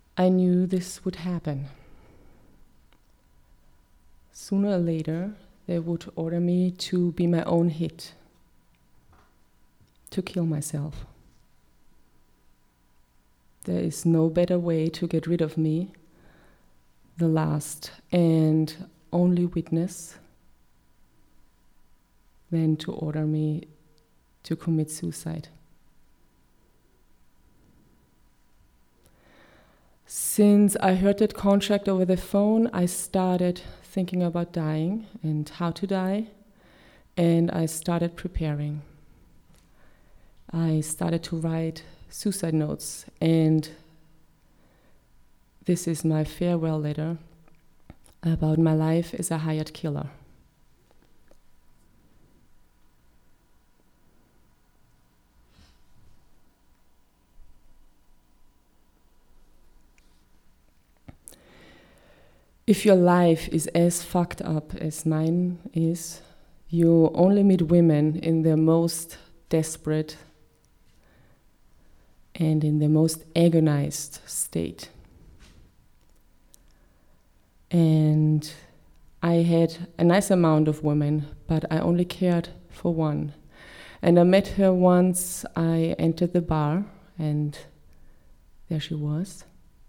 I knew this would happen. Sooner or later, they would order me to be my own hit, to kill myself. There is no better way to get rid of me, the last and only witness, than to order me to commit suicide. Since I heard that contract over the phone, I started thinking about dying and how to die, and I started preparing. I started to write suicide notes, and this is my farewell letter about my life as a hired killer. If your life is as fucked up as mine is, you only meet women in their most desperate and in the most agonized state. And I had a nice amount of women, but I only cared for one. And I met her once I entered the bar, and there she was.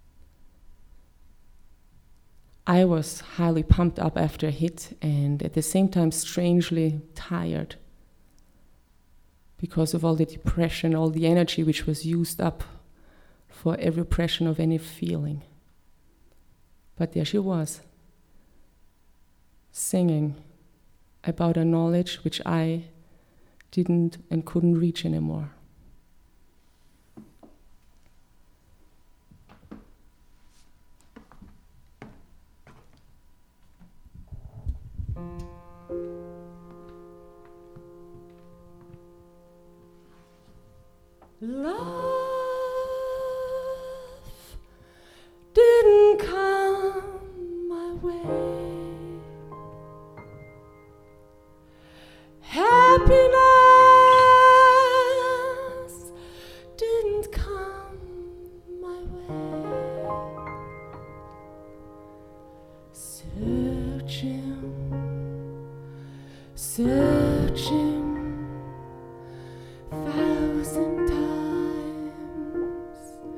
I was highly pumped up after a hit, and at the same time strangely tired because of all the depression, all the energy which was used up for every repression of any feeling. But there she was, singing about a knowledge which I didn't and couldn't reach anymore. Love didn't come my way. Happiness didn't come my way. Searching 1,000 times,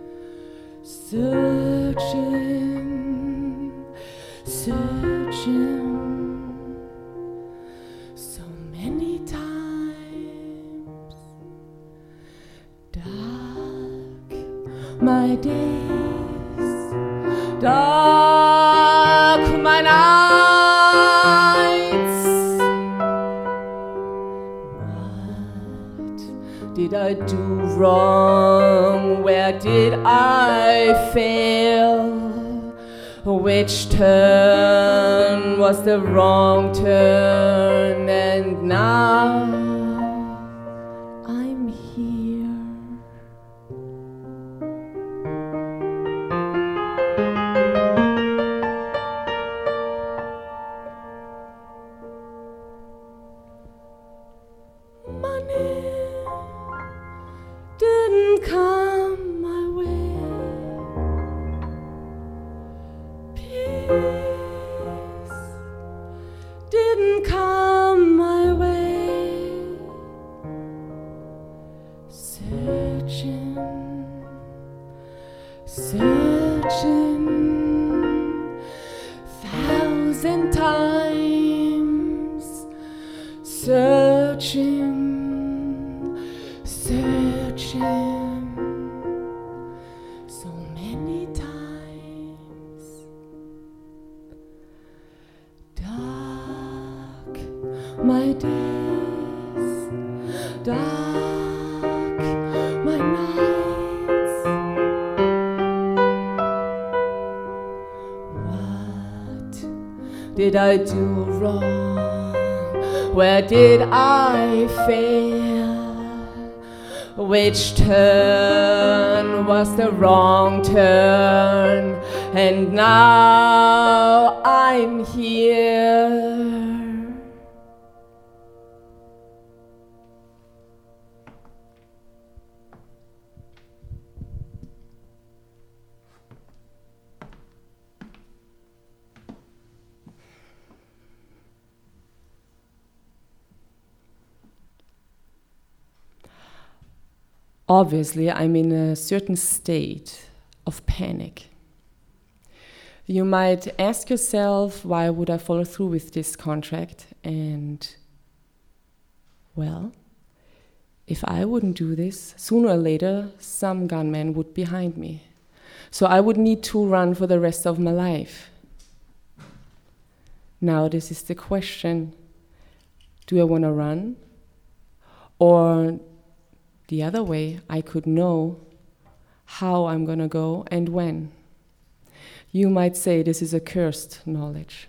searching so many times. Dark my days, dark my nights. What did I do wrong? Where did I fail? Which turn was the wrong turn? And now I'm here. Money didn't come my way. Peace didn't come my way. Searching 1,000 times. Searching so many times. Dark my days, dark my nights. What did I do wrong? Where did I fail? Which turn was the wrong turn? And now I'm here. obviously I'm in a certain state of panic. You might ask yourself, why would I follow through with this contract? And, well, if I wouldn't do this, sooner or later, some gunman would be behind me. So I would need to run for the rest of my life. Now this is the question. Do I want to run? Or the other way, I could know how I'm going to go and when. You might say this is a cursed knowledge.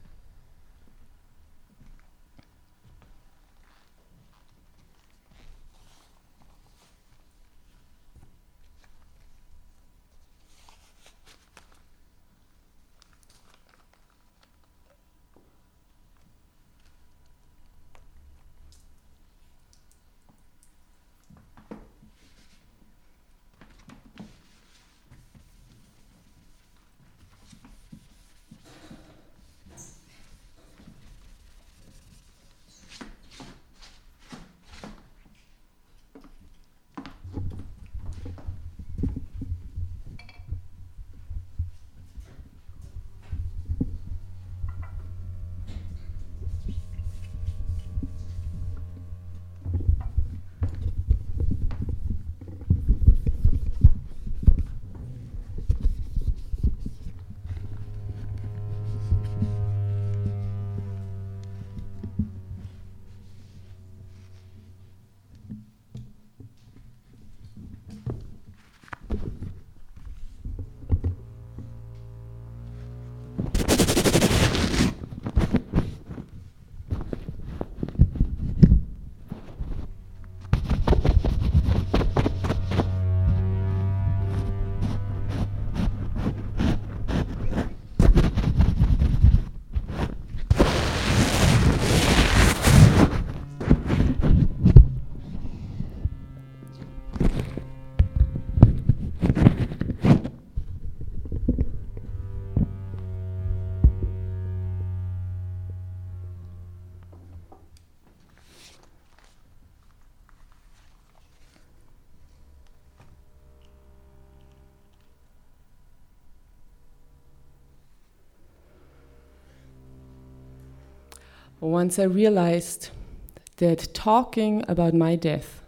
Once I realized that talking about my death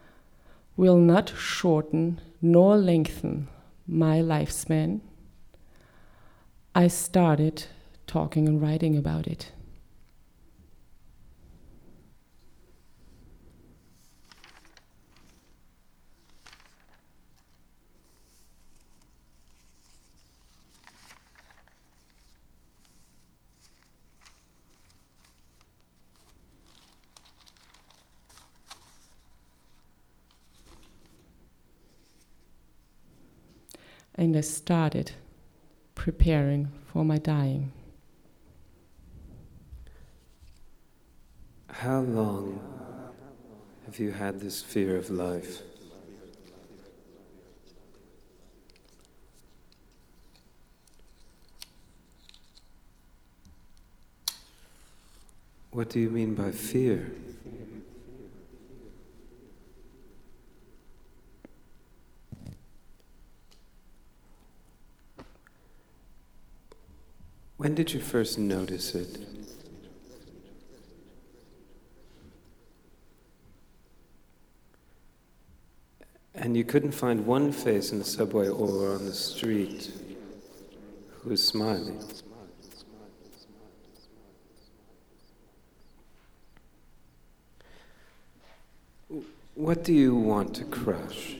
will not shorten nor lengthen my lifespan, I started talking and writing about it. And I started preparing for my dying. How long have you had this fear of life? What do you mean by fear? When did you first notice it? And you couldn't find one face in the subway or on the street who was smiling. What do you want to crush?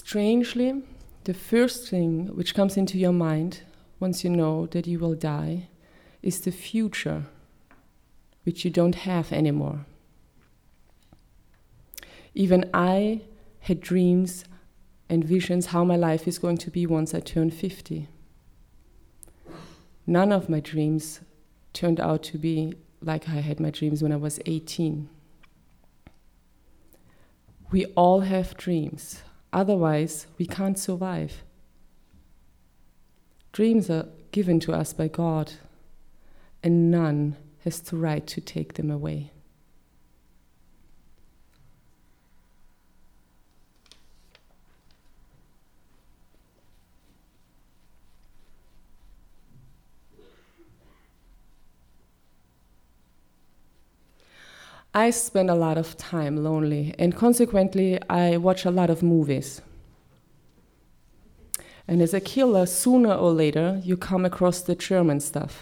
strangely, the first thing which comes into your mind once you know that you will die is the future, which you don't have anymore. Even I had dreams and visions how my life is going to be once I turn 50. None of my dreams turned out to be like I had my dreams when I was 18. We all have dreams, otherwise we can't survive. Dreams are given to us by God, and none has the right to take them away. I spend a lot of time lonely, and consequently, I watch a lot of movies. And as a killer, sooner or later, you come across the German stuff.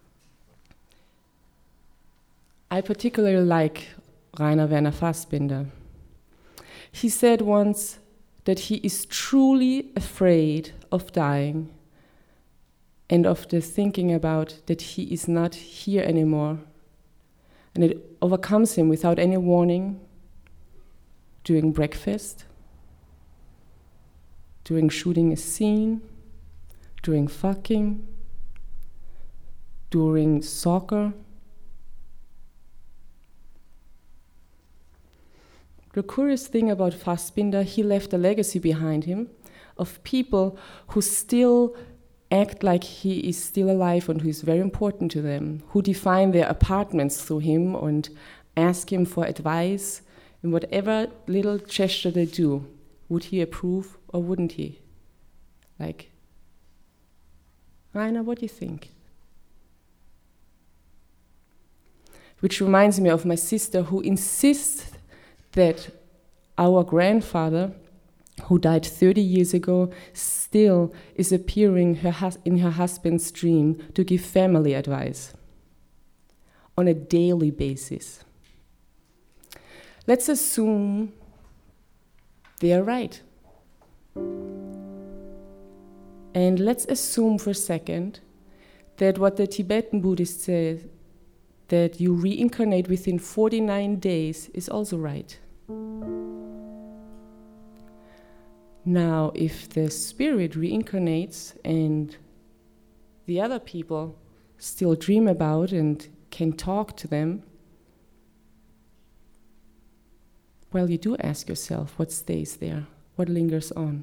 I particularly like Rainer Werner Fassbinder. He said once that he is truly afraid of dying and of the thinking about that he is not here anymore. And it overcomes him without any warning, during breakfast, during shooting a scene, during fucking, during soccer. The curious thing about Fassbinder, he left a legacy behind him of people who still act like he is still alive and who is very important to them, who define their apartments through him and ask him for advice in whatever little gesture they do. Would he approve or wouldn't he? Like, Rainer, what do you think? Which reminds me of my sister who insists that our grandfather, who died 30 years ago, still is appearing in her husband's dream to give family advice on a daily basis. Let's assume they are right. And let's assume for a second that what the Tibetan Buddhists say, that you reincarnate within 49 days, is also right. Now, if the spirit reincarnates and the other people still dream about and can talk to them, well, you do ask yourself what stays there, what lingers on.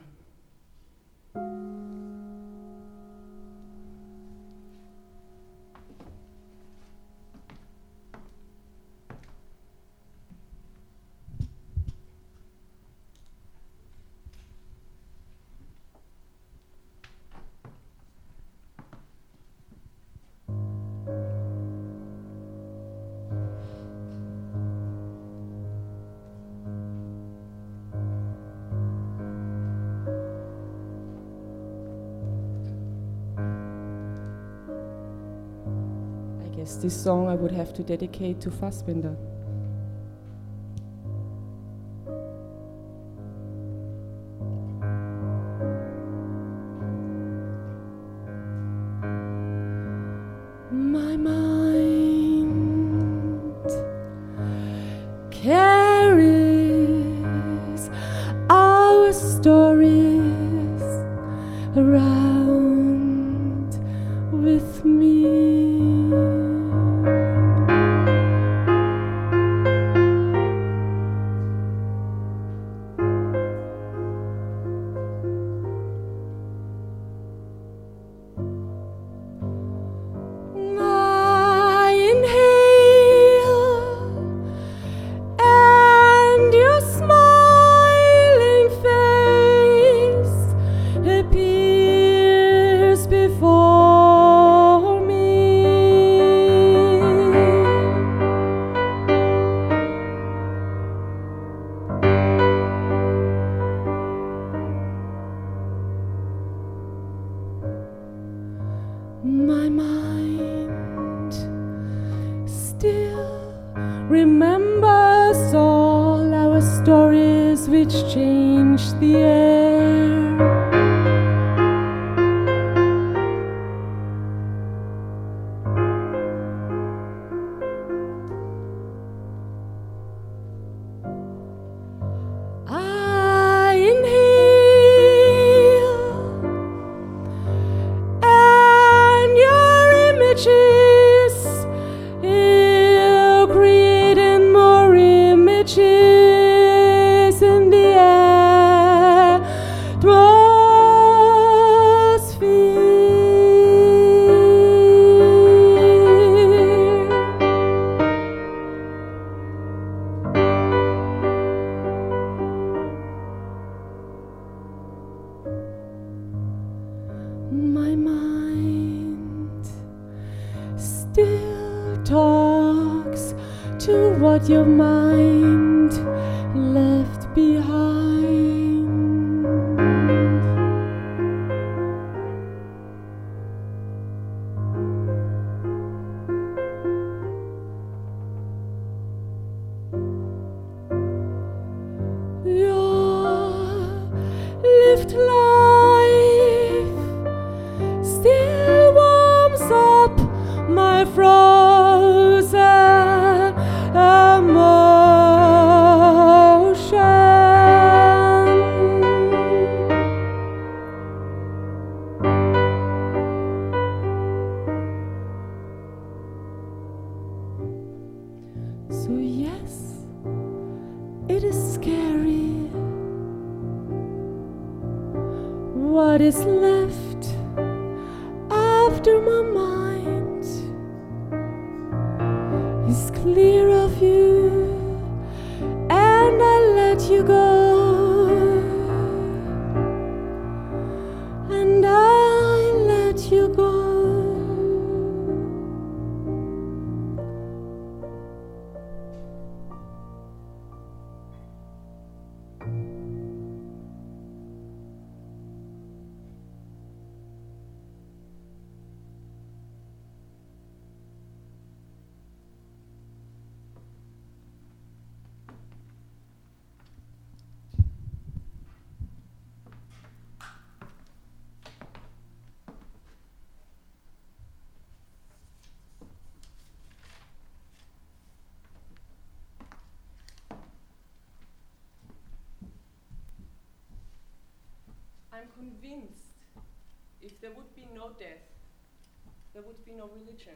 This song I would have to dedicate to Fassbinder. My mind carries our stories around with me. My mind still remembers all our stories which changed the air. My mind still talks to what your mind left behind. Lived life still warms up my frozen emotion. So yes, it is scary. What is left after my mind is clear of you, and I let you go, and I let you go. I'm convinced if there would be no death, there would be no religion.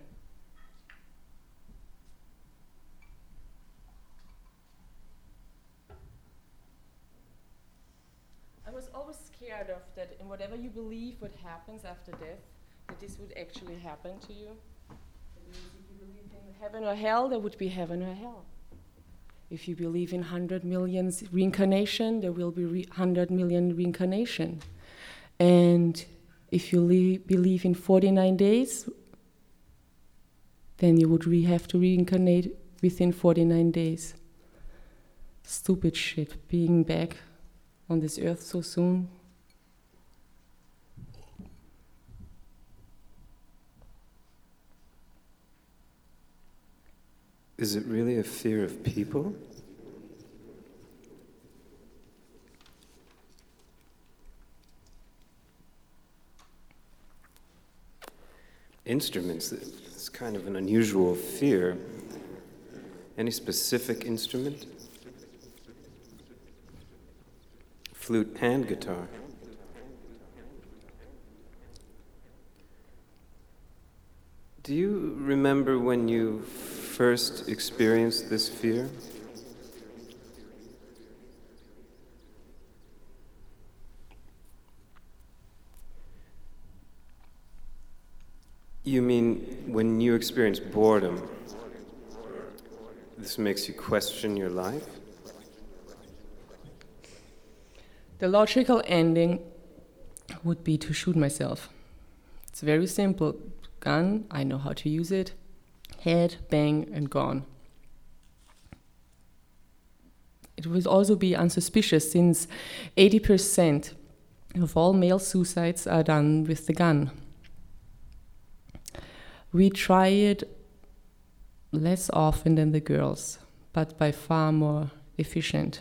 I was always scared of that in whatever you believe what happens after death, that this would actually happen to you. If you believe in heaven or hell, there would be heaven or hell. If you believe in 100 million reincarnation, there will be 100 million reincarnation. And if you believe in 49 days, then you would have to reincarnate within 49 days. Stupid shit, being back on this earth so soon. Is it really a fear of people? Instruments, it's kind of an unusual fear. Any specific instrument? Flute and guitar. Do you remember when you first experienced this fear? You mean when you experience boredom, this makes you question your life? The logical ending would be to shoot myself. It's very simple. Gun, I know how to use it. Head, bang, and gone. It would also be unsuspicious since 80% of all male suicides are done with the gun. We try it less often than the girls, but by far more efficient.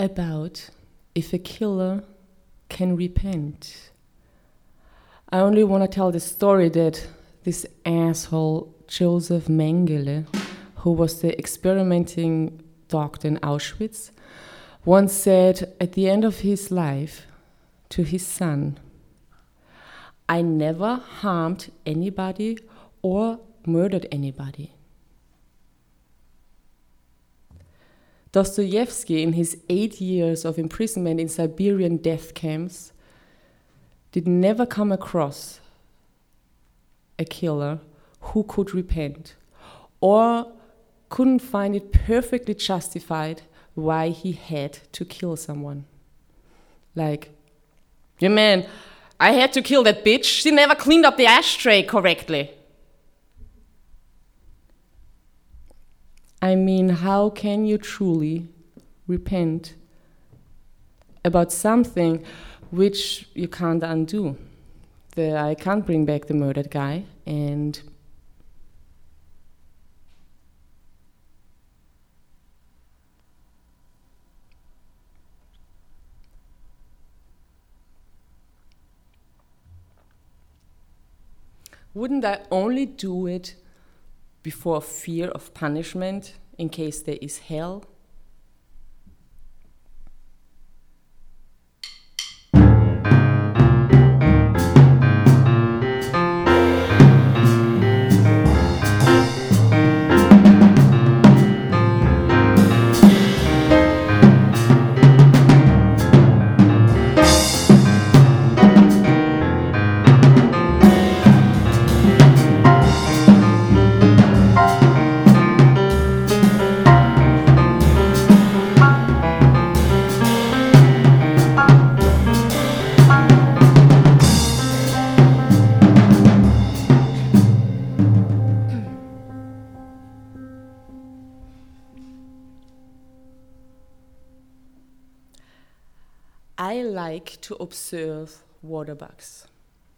about if a killer can repent. I only want to tell the story that this asshole Joseph Mengele, who was the experimenting doctor in Auschwitz, once said at the end of his life to his son, "I never harmed anybody or murdered anybody." Dostoevsky, in his 8 years of imprisonment in Siberian death camps, did never come across a killer who could repent or couldn't find it perfectly justified why he had to kill someone. Like, "Yeah, man, I had to kill that bitch. She never cleaned up the ashtray correctly." I mean, how can you truly repent about something which you can't undo? I can't bring back the murdered guy, and wouldn't I only do it before fear of punishment in case there is hell? I like to observe water bugs.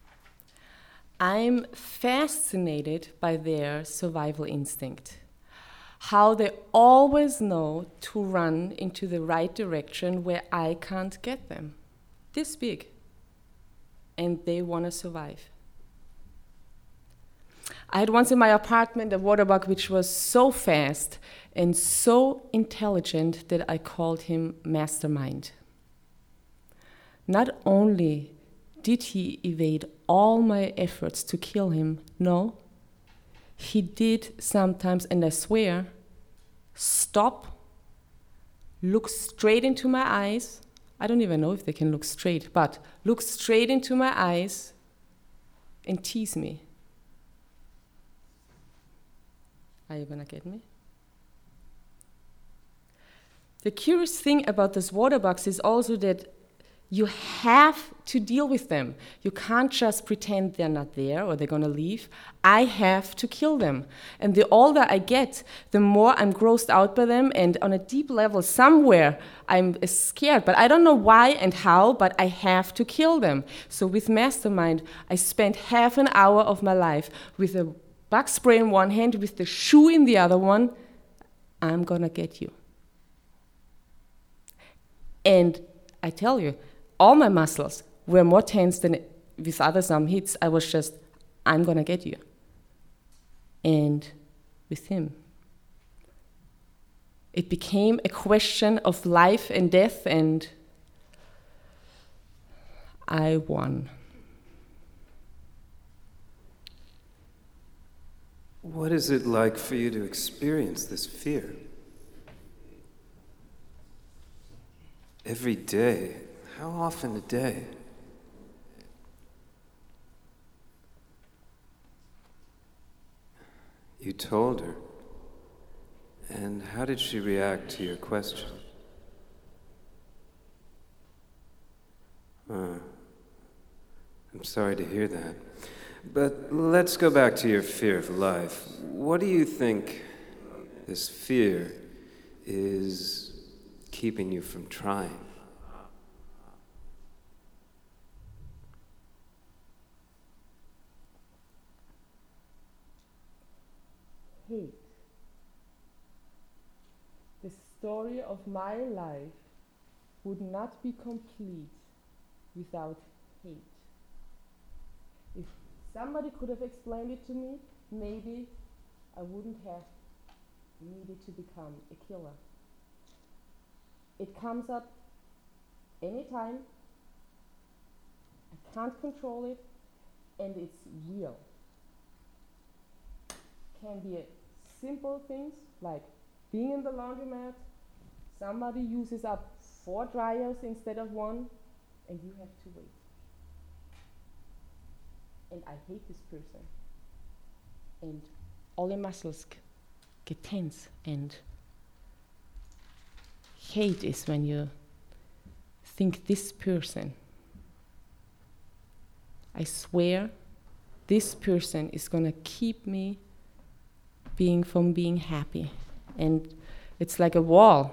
I'm fascinated by their survival instinct, how they always know to run into the right direction where I can't get them. This big. And they want to survive. I had once in my apartment a water bug which was so fast and so intelligent that I called him Mastermind. Not only did he evade all my efforts to kill him, no, he did sometimes, and I swear, stop, look straight into my eyes. I don't even know if they can look straight, but look straight into my eyes and tease me. Are you gonna get me? The curious thing about these water bugs is also that you have to deal with them. You can't just pretend they're not there or they're gonna leave. I have to kill them. And the older I get, the more I'm grossed out by them, and on a deep level somewhere I'm scared, but I don't know why and how, but I have to kill them. So with Mastermind, I spent half an hour of my life with a bug spray in one hand, with the shoe in the other one. I'm gonna get you. And I tell you, all my muscles were more tense than with other some hits. I was just, I'm gonna get you. And with him, it became a question of life and death, and I won. What is it like for you to experience this fear? Every day? How often a day? You told her. And how did she react to your question? I'm sorry to hear that. But let's go back to your fear of life. What do you think this fear is keeping you from trying? Hate. The story of my life would not be complete without hate. If somebody could have explained it to me, maybe I wouldn't have needed to become a killer. It comes up anytime. I can't control it, and it's real. Can be simple things like being in the laundromat, somebody uses up 4 dryers instead of 1, and you have to wait. And I hate this person. And all your muscles get tense, and hate is when you think this person, I swear, this person is gonna keep me from being happy. And it's like a wall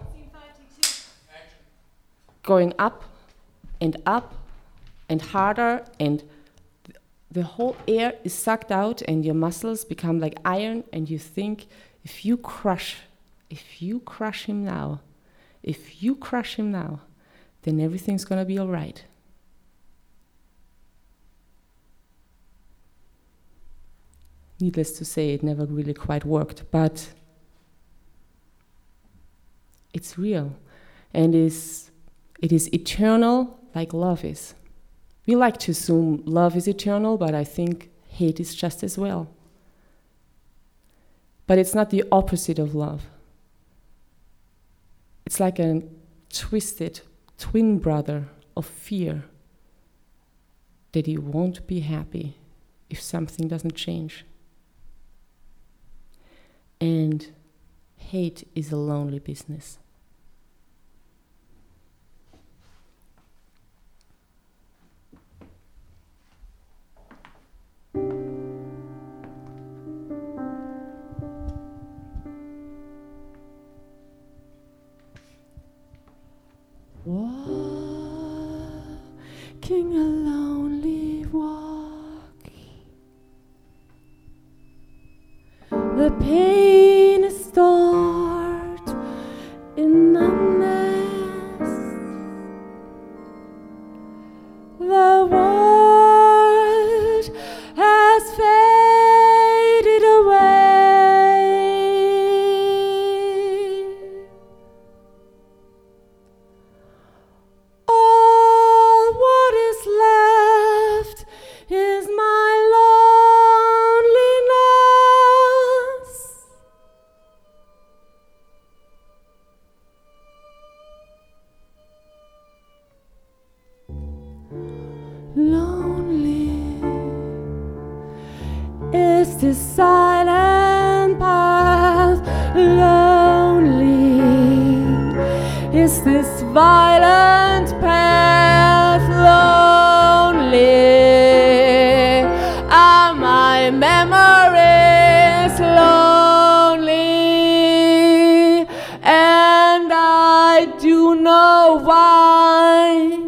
going up and harder, and the whole air is sucked out and your muscles become like iron, and you think if you crush him now, then everything's gonna be all right. Needless to say, it never really quite worked, but it's real, and it is eternal like love is. We like to assume love is eternal, but I think hate is just as well. But it's not the opposite of love. It's like a twisted twin brother of fear that you won't be happy if something doesn't change. And hate is a lonely business. Walking a lonely walk, the pain is stored in numbness. The world has faded away. All what is left is my loneliness. Lonely is this silent path. Lonely is this violent path. Lonely are my memories. Lonely, and I do know why.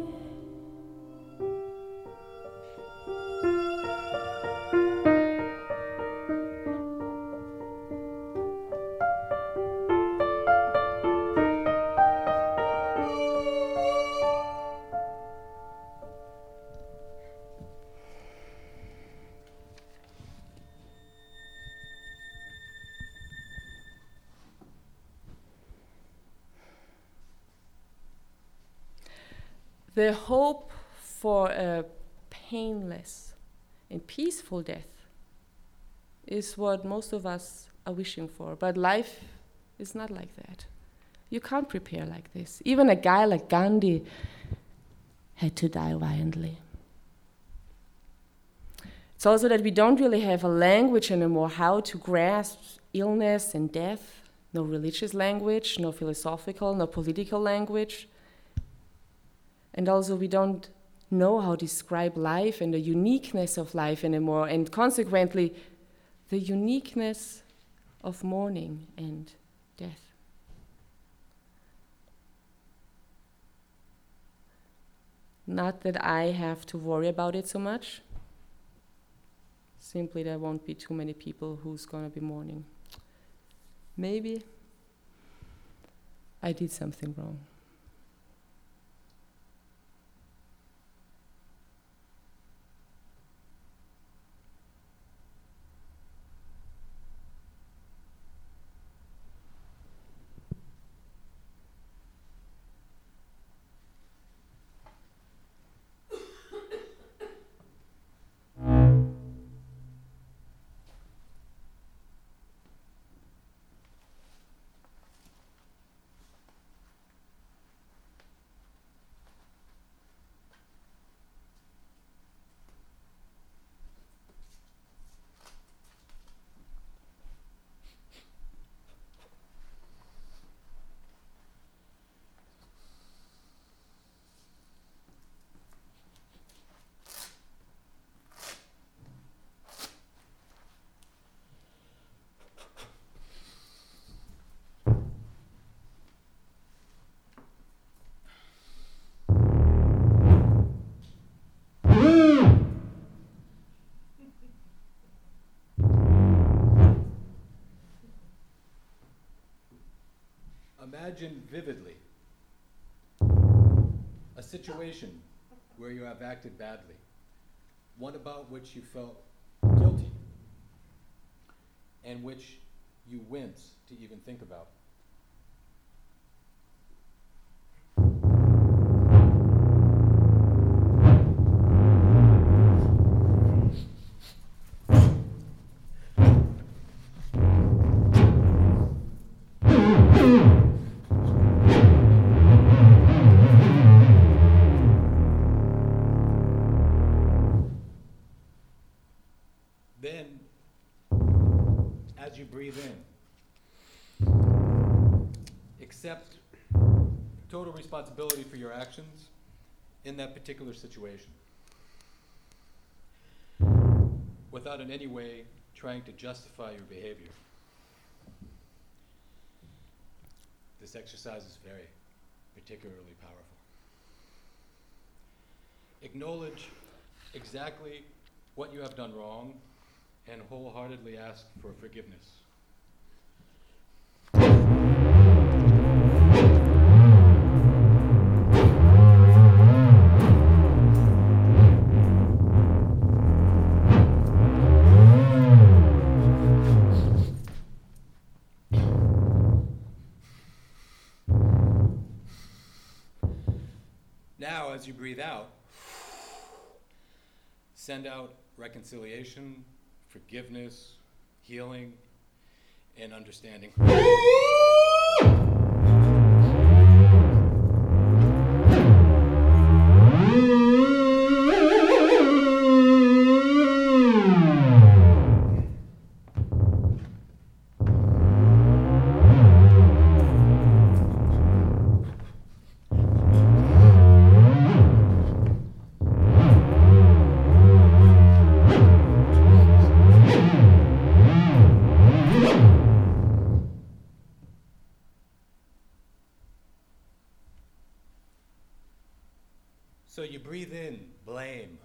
The hope for a painless and peaceful death is what most of us are wishing for, but life is not like that. You can't prepare like this. Even a guy like Gandhi had to die violently. It's also that we don't really have a language anymore how to grasp illness and death. No religious language, no philosophical, no political language. And also we don't know how to describe life and the uniqueness of life anymore, and consequently the uniqueness of mourning and death. Not that I have to worry about it so much. Simply there won't be too many people who's gonna be mourning. Maybe I did something wrong. imagine vividly a situation where you have acted badly, one about which you felt guilty, and which you wince to even think about. Then, as you breathe in, accept total responsibility for your actions in that particular situation, without in any way trying to justify your behavior. This exercise is very particularly powerful. Acknowledge exactly what you have done wrong and wholeheartedly ask for forgiveness. Now, as you breathe out, send out reconciliation, forgiveness, healing, and understanding. So you breathe in blame,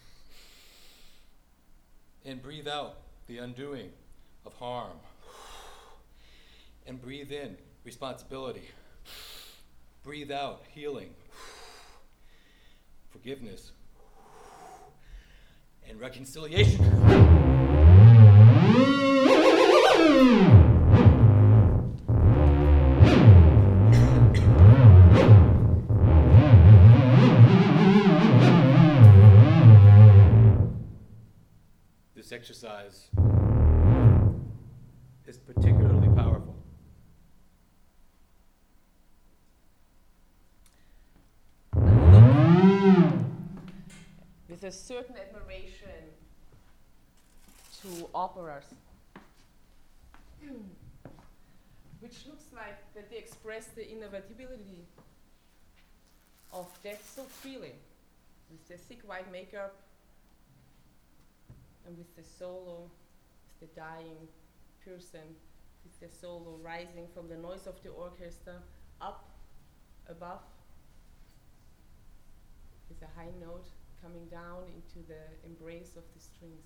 and breathe out the undoing of harm, and breathe in responsibility, breathe out healing, forgiveness, and reconciliation. This exercise is particularly powerful. With a certain admiration to operas, which looks like that they express the inevitability of death so freely, with the thick white makeup and with the solo, with the dying person, with the solo rising from the noise of the orchestra up above, with a high note coming down into the embrace of the strings.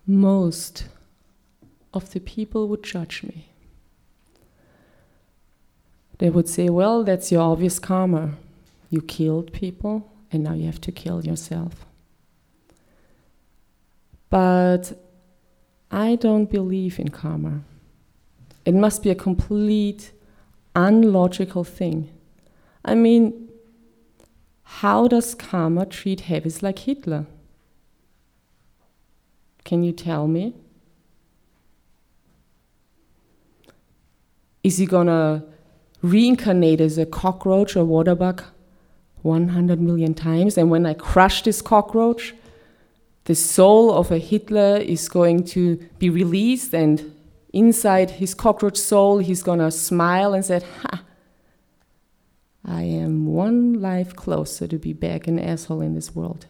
most of the people would judge me. They would say, well, that's your obvious karma. You killed people, and now you have to kill yourself. But I don't believe in karma. It must be a complete, unlogical thing. I mean, how does karma treat heavies like Hitler? Can you tell me? Is he gonna reincarnate as a cockroach or water bug 100 million times? And when I crush this cockroach, the soul of a Hitler is going to be released, and inside his cockroach soul, he's gonna smile and say, ha, I am one life closer to be back an asshole in this world.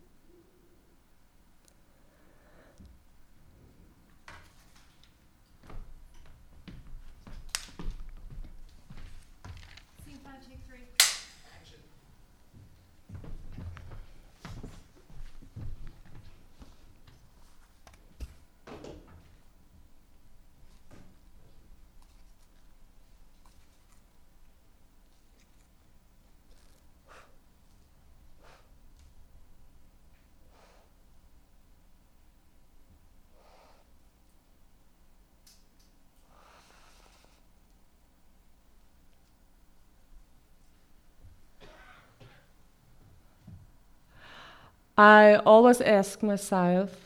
I always ask myself,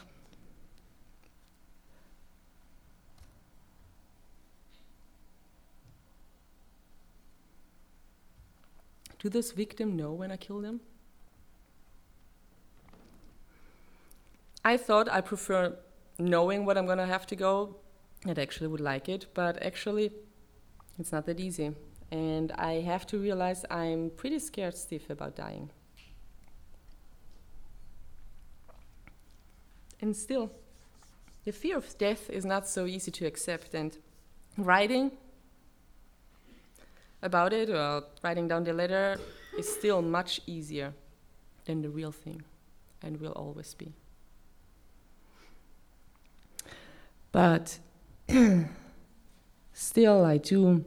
do this victim know when I kill them? I thought I prefer knowing what I'm going to have to go. I actually would like it, but actually it's not that easy. And I have to realize I'm pretty scared stiff about dying. And still, the fear of death is not so easy to accept, and writing about it or writing down the letter is still much easier than the real thing, and will always be. But still I do,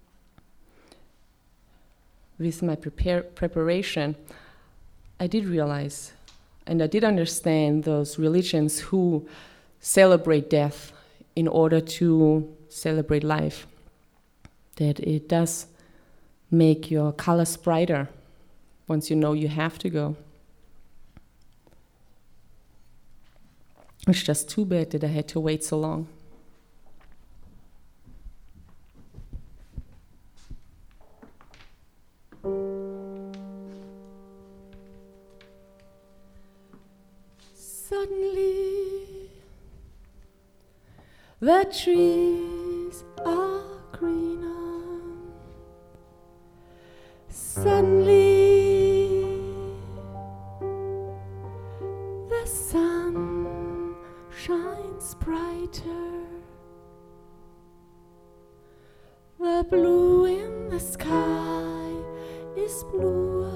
with my preparation, I did realize and I did understand those religions who celebrate death in order to celebrate life, that it does make your colors brighter once you know you have to go. It's just too bad that I had to wait so long. Suddenly, the trees are greener. Suddenly, the sun shines brighter. The blue in the sky is bluer.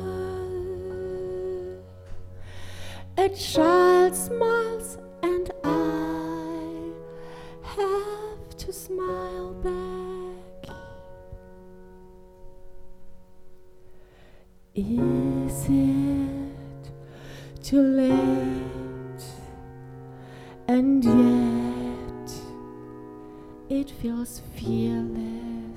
A child smiles and I have to smile back. Is it too late? And yet it feels fearless.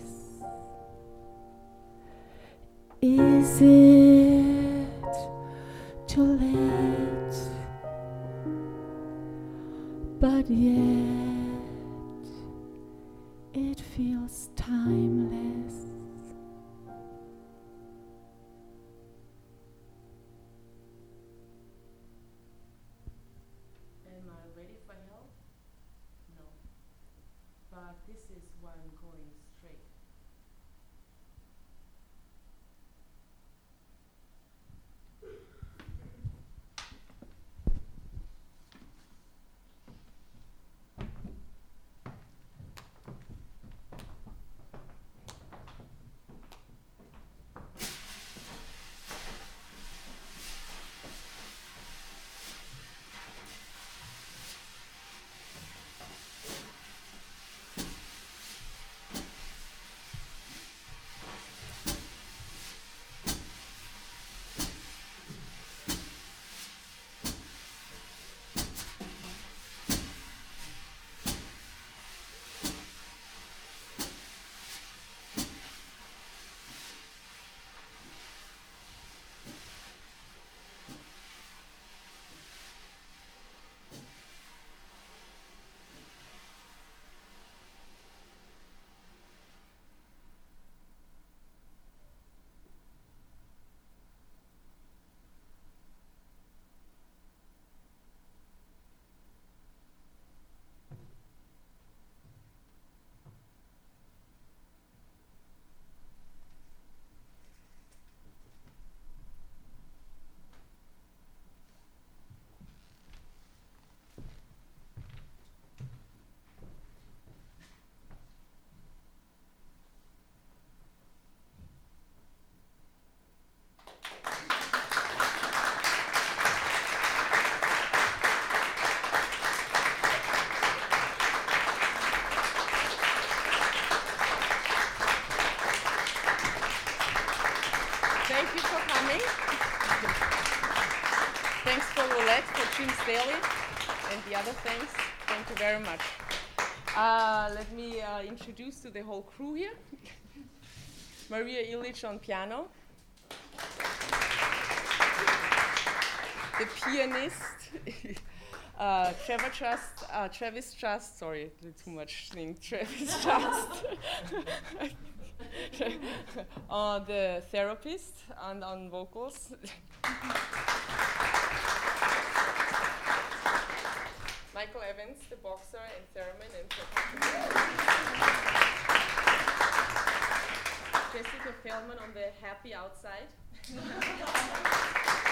Is it too late? But yet it feels timeless. Am I ready for help? No. But this is why I'm going straight. Thanks for Roulette, for Jim Staley, and the other things. Thank you very much. Let me introduce to the whole crew here. Maria Illich on piano. The pianist, Travis Just, sorry, too much thing, Travis Just. The therapist and on vocals. Michael Evans, the boxer and theremin and Jessica Feldman on the happy outside.